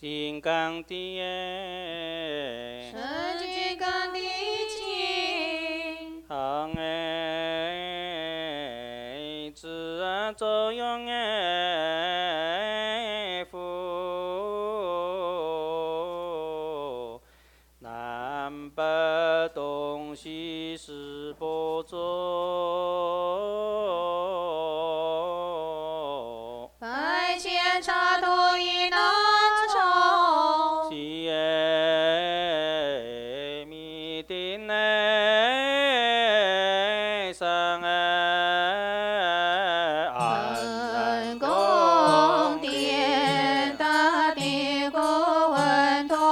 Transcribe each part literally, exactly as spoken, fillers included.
金刚的是金刚的情， 行哎，自然作用哎，佛南北东西十八座， 百千刹土一难酬。 西哎弥定哎上哎恩公殿大地国文通，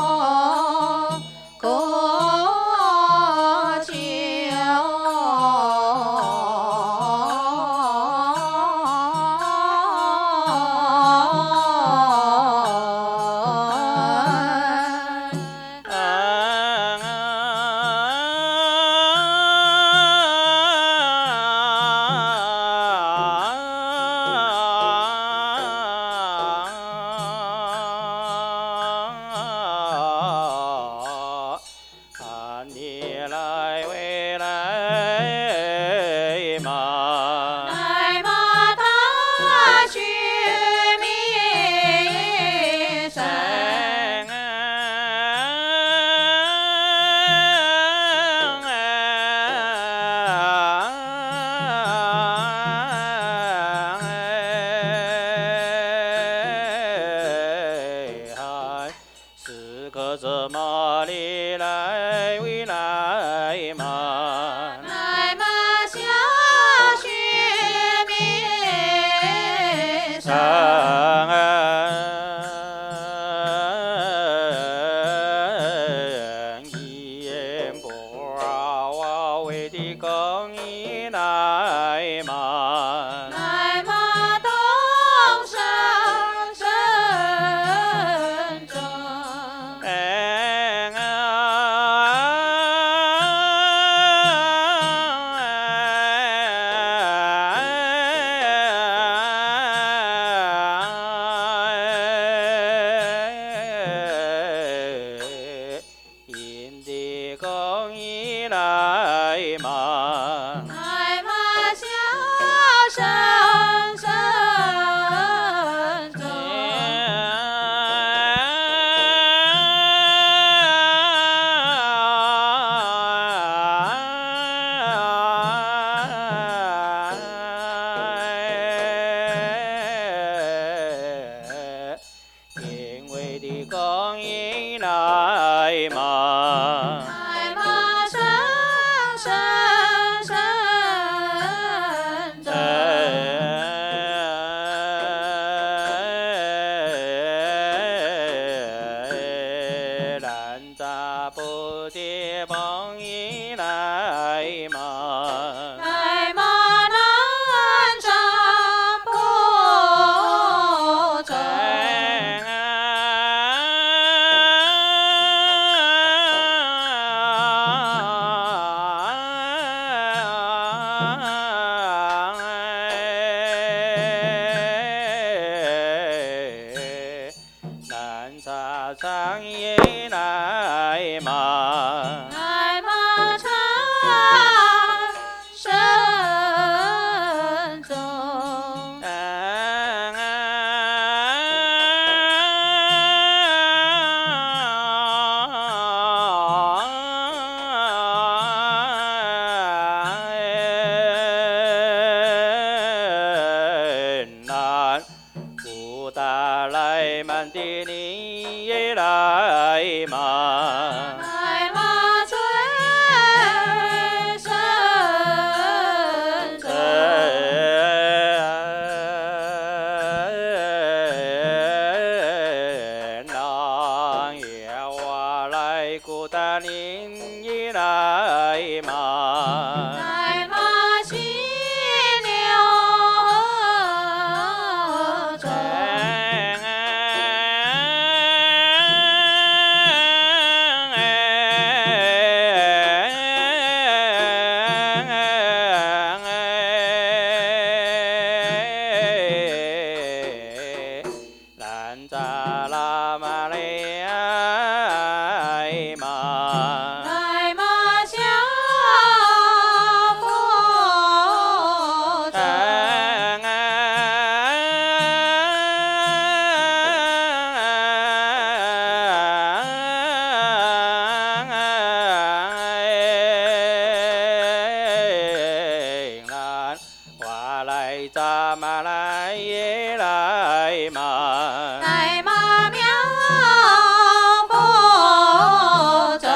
国求。 你来未来嘛， 来嘛大须弥山， 是个怎么里来未来嘛？ 来嘛下须弥上山， 一言不话为的公益来嘛？ 来嘛东山神州。 引的公益来嘛？ 来嘛下山神州。 因为的公益来嘛？ 来嘛神神神州。 南大不的公益来嘛？ 来嘛南瞻部洲。 南沙长夜来嘛？ 来嘛长神州。 南古达来曼的你也来嘛？ 来嘛最神州。 南也哇来古达你也来嘛？ 来嘛西流州。 扎拉玛雷玛， 来嘛下佛者， 瓦来扎玛来耶来玛。 来嘛妙佛者，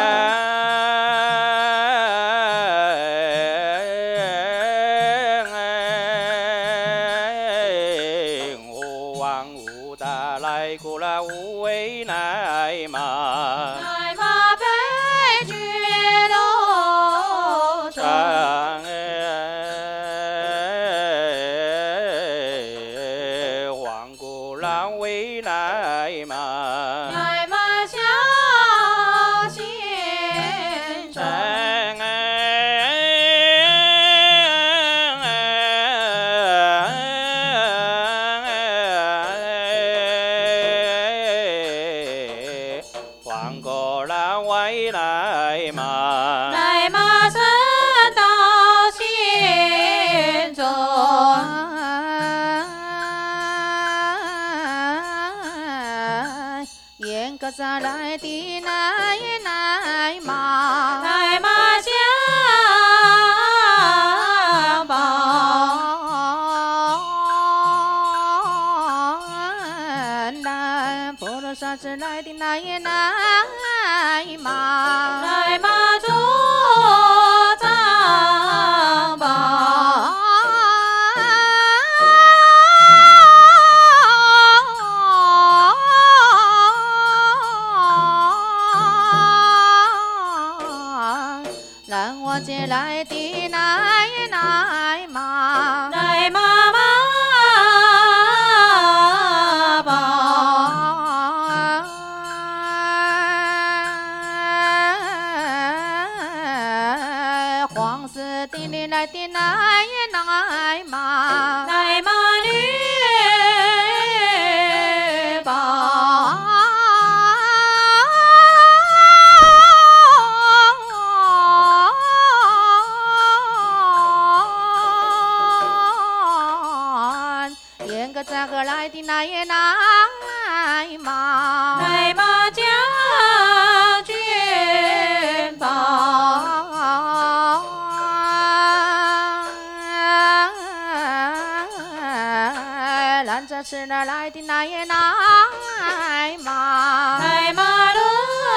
无王无大来古拉无为来嘛。 来嘛悲觉罗者， 黄古拉为来嘛。 来嘛小贤者， 黄古拉为来嘛。 来嘛神道贤者， 演个咋来的来来嘛， 来嘛下宝， 南佛罗萨是来的来来嘛， 来嘛主藏宝， 让我接来的来来嘛， 来嘛嘛宝， 黄色的你来的来来嘛， 来嘛绿宝， 演个咋个来的来来嘛， 来嘛将军宝， 咱这是哪来的来来嘛， 来嘛伦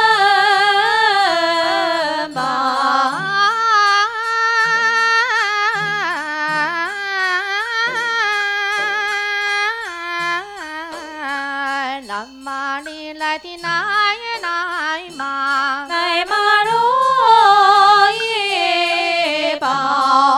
宝， 南嘛里来的来来嘛， 来嘛如意宝，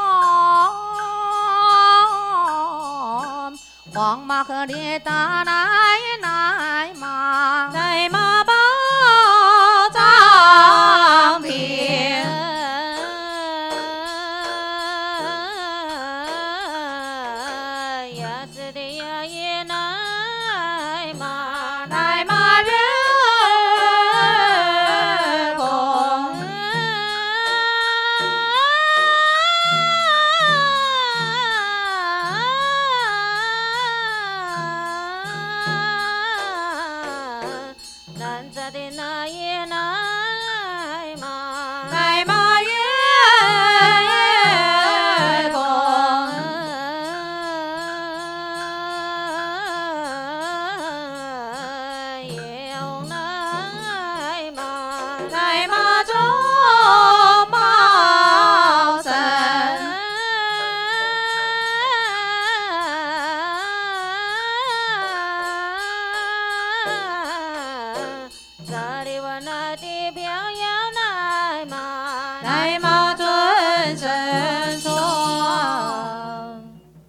黄马和列达来